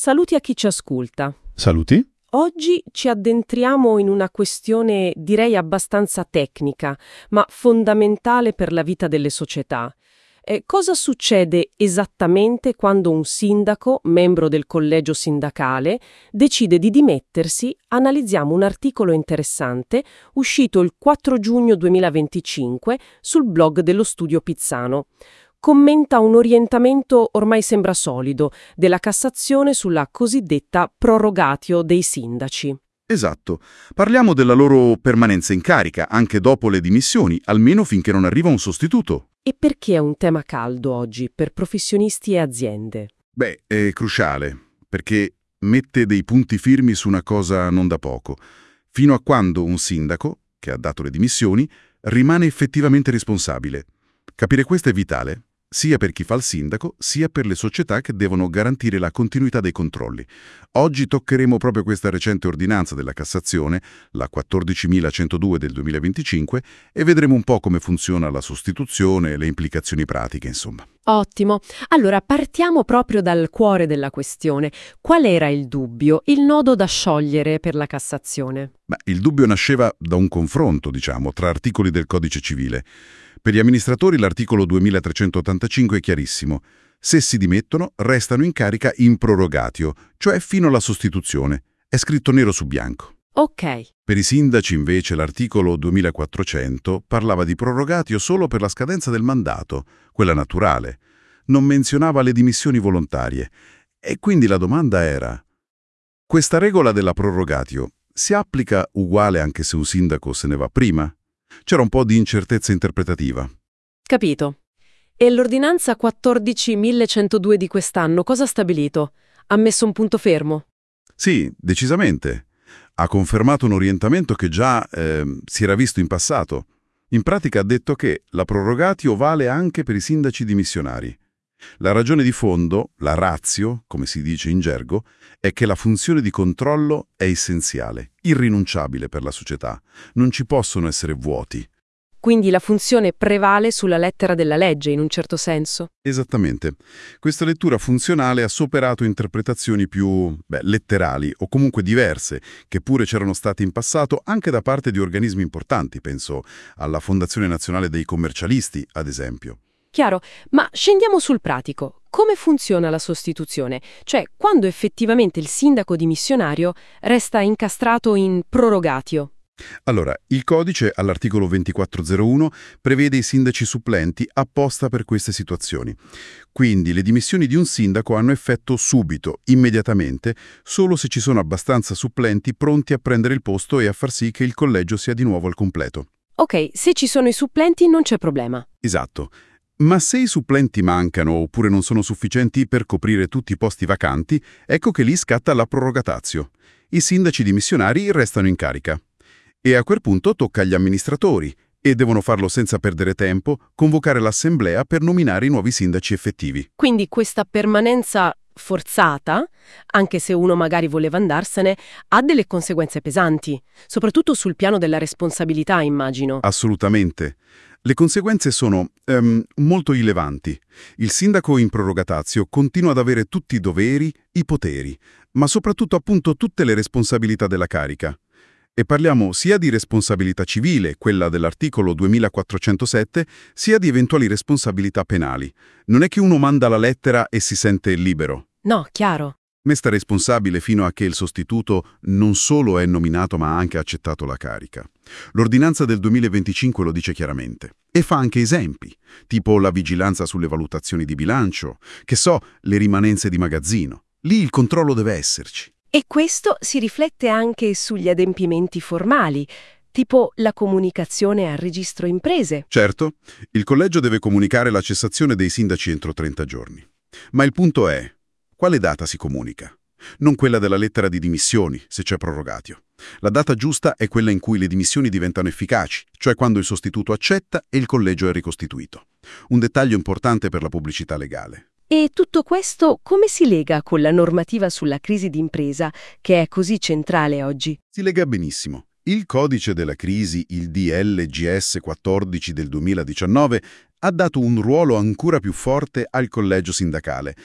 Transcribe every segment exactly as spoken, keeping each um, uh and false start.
Saluti a chi ci ascolta. Saluti. Oggi ci addentriamo in una questione direi abbastanza tecnica, ma fondamentale per la vita delle società. Eh, cosa succede esattamente quando un sindaco, membro del collegio sindacale, decide di dimettersi? Analizziamo un articolo interessante uscito il quattro giugno duemilaventicinque sul blog dello Studio Pizzano. Commenta un orientamento ormai sembra solido della Cassazione sulla cosiddetta prorogatio dei sindaci. Esatto. Parliamo della loro permanenza in carica, anche dopo le dimissioni, almeno finché non arriva un sostituto. E perché è un tema caldo oggi per professionisti e aziende? Beh, è cruciale, perché mette dei punti firmi su una cosa non da poco. Fino a quando un sindaco, che ha dato le dimissioni, rimane effettivamente responsabile. Capire questo è vitale, sia per chi fa il sindaco, sia per le società che devono garantire la continuità dei controlli. Oggi toccheremo proprio questa recente ordinanza della Cassazione, la quattordicimilacentodue del duemilaventicinque, e vedremo un po' come funziona la sostituzione e le implicazioni pratiche, insomma. Ottimo. Allora partiamo proprio dal cuore della questione. Qual era il dubbio, il nodo da sciogliere per la Cassazione? Beh, il dubbio nasceva da un confronto, diciamo, tra articoli del Codice Civile. Per gli amministratori l'articolo duemilatrecentottantacinque è chiarissimo. Se si dimettono, restano in carica in prorogatio, cioè fino alla sostituzione. È scritto nero su bianco. Ok. Per i sindaci, invece, l'articolo duemilaquattrocento parlava di prorogatio solo per la scadenza del mandato, quella naturale. Non menzionava le dimissioni volontarie. E quindi la domanda era: questa regola della prorogatio si applica uguale anche se un sindaco se ne va prima? C'era un po' di incertezza interpretativa. Capito. E l'ordinanza quattordicimilacentodue di quest'anno cosa ha stabilito? Ha messo un punto fermo? Sì, decisamente. Ha confermato un orientamento che già eh, si era visto in passato. In pratica ha detto che la prorogatio vale anche per i sindaci dimissionari. La ragione di fondo, la ratio, come si dice in gergo, è che la funzione di controllo è essenziale, irrinunciabile per la società. Non ci possono essere vuoti. Quindi la funzione prevale sulla lettera della legge, in un certo senso? Esattamente. Questa lettura funzionale ha superato interpretazioni più, beh, letterali o comunque diverse, che pure c'erano state in passato anche da parte di organismi importanti, penso alla Fondazione Nazionale dei Commercialisti, ad esempio. Chiaro, ma scendiamo sul pratico. Come funziona la sostituzione? Cioè, quando effettivamente il sindaco dimissionario resta incastrato in prorogatio? Allora, il codice all'articolo ventiquattrocentouno prevede i sindaci supplenti apposta per queste situazioni. Quindi le dimissioni di un sindaco hanno effetto subito, immediatamente, solo se ci sono abbastanza supplenti pronti a prendere il posto e a far sì che il collegio sia di nuovo al completo. Ok, se ci sono i supplenti non c'è problema. Esatto. Ma se i supplenti mancano oppure non sono sufficienti per coprire tutti i posti vacanti, ecco che lì scatta la prorogatazio. I sindaci dimissionari restano in carica. E a quel punto tocca agli amministratori, e devono farlo senza perdere tempo, convocare l'assemblea per nominare i nuovi sindaci effettivi. Quindi questa permanenza forzata, anche se uno magari voleva andarsene, ha delle conseguenze pesanti, soprattutto sul piano della responsabilità, immagino. Assolutamente. Le conseguenze sono um, molto rilevanti. Il sindaco in prorogatazio continua ad avere tutti i doveri, i poteri, ma soprattutto appunto tutte le responsabilità della carica. E parliamo sia di responsabilità civile, quella dell'articolo duemilaquattrocentosette, sia di eventuali responsabilità penali. Non è che uno manda la lettera e si sente libero. No, chiaro. Resta responsabile fino a che il sostituto non solo è nominato ma ha anche accettato la carica. L'ordinanza del duemilaventicinque lo dice chiaramente. E fa anche esempi, tipo la vigilanza sulle valutazioni di bilancio, che so, le rimanenze di magazzino. Lì il controllo deve esserci. E questo si riflette anche sugli adempimenti formali, tipo la comunicazione al registro imprese. Certo, il collegio deve comunicare la cessazione dei sindaci entro trenta giorni. Ma il punto è: quale data si comunica? Non quella della lettera di dimissioni, se c'è prorogatio. La data giusta è quella in cui le dimissioni diventano efficaci, cioè quando il sostituto accetta e il collegio è ricostituito. Un dettaglio importante per la pubblicità legale. E tutto questo come si lega con la normativa sulla crisi d'impresa, che è così centrale oggi? Si lega benissimo. Il codice della crisi, il D L G S quattordici del duemiladiciannove, ha dato un ruolo ancora più forte al collegio sindacale.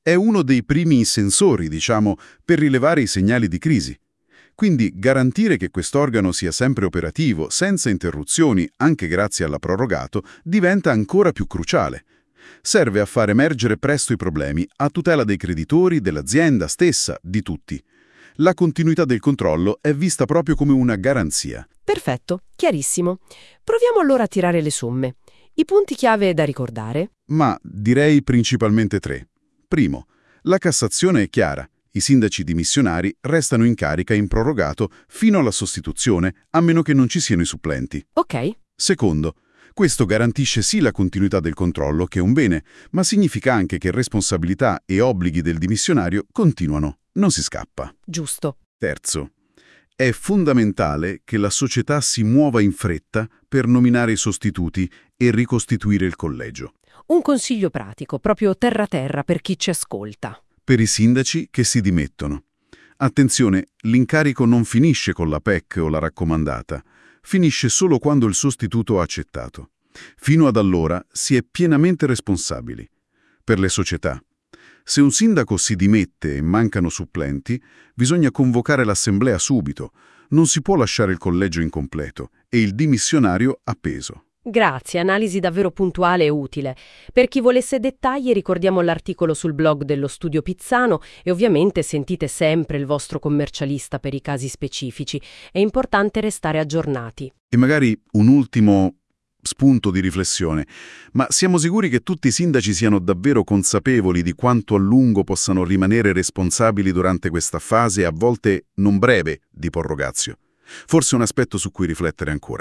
È uno dei primi sensori, diciamo, per rilevare i segnali di crisi. Quindi garantire che quest'organo sia sempre operativo, senza interruzioni, anche grazie alla prorogato, diventa ancora più cruciale. Serve a far emergere presto i problemi, a tutela dei creditori, dell'azienda stessa, di tutti. La continuità del controllo è vista proprio come una garanzia. Perfetto, chiarissimo. Proviamo allora a tirare le somme. I punti chiave da ricordare? Ma direi principalmente tre. Primo, la Cassazione è chiara. I sindaci dimissionari restano in carica in prorogato fino alla sostituzione, a meno che non ci siano i supplenti. Ok. Secondo, questo garantisce sì la continuità del controllo, che è un bene, ma significa anche che responsabilità e obblighi del dimissionario continuano, non si scappa. Giusto. Terzo, è fondamentale che la società si muova in fretta per nominare i sostituti e ricostituire il collegio. Un consiglio pratico, proprio terra-terra per chi ci ascolta. Per i sindaci che si dimettono. Attenzione, l'incarico non finisce con la P E C o la raccomandata, finisce solo quando il sostituto ha accettato. Fino ad allora si è pienamente responsabili. Per le società. Se un sindaco si dimette e mancano supplenti, bisogna convocare l'assemblea subito, non si può lasciare il collegio incompleto e il dimissionario appeso. Grazie, analisi davvero puntuale e utile. Per chi volesse dettagli ricordiamo l'articolo sul blog dello Studio Pizzano e ovviamente sentite sempre il vostro commercialista per i casi specifici. È importante restare aggiornati. E magari un ultimo spunto di riflessione, ma siamo sicuri che tutti i sindaci siano davvero consapevoli di quanto a lungo possano rimanere responsabili durante questa fase, a volte non breve, di prorogatio? Forse un aspetto su cui riflettere ancora.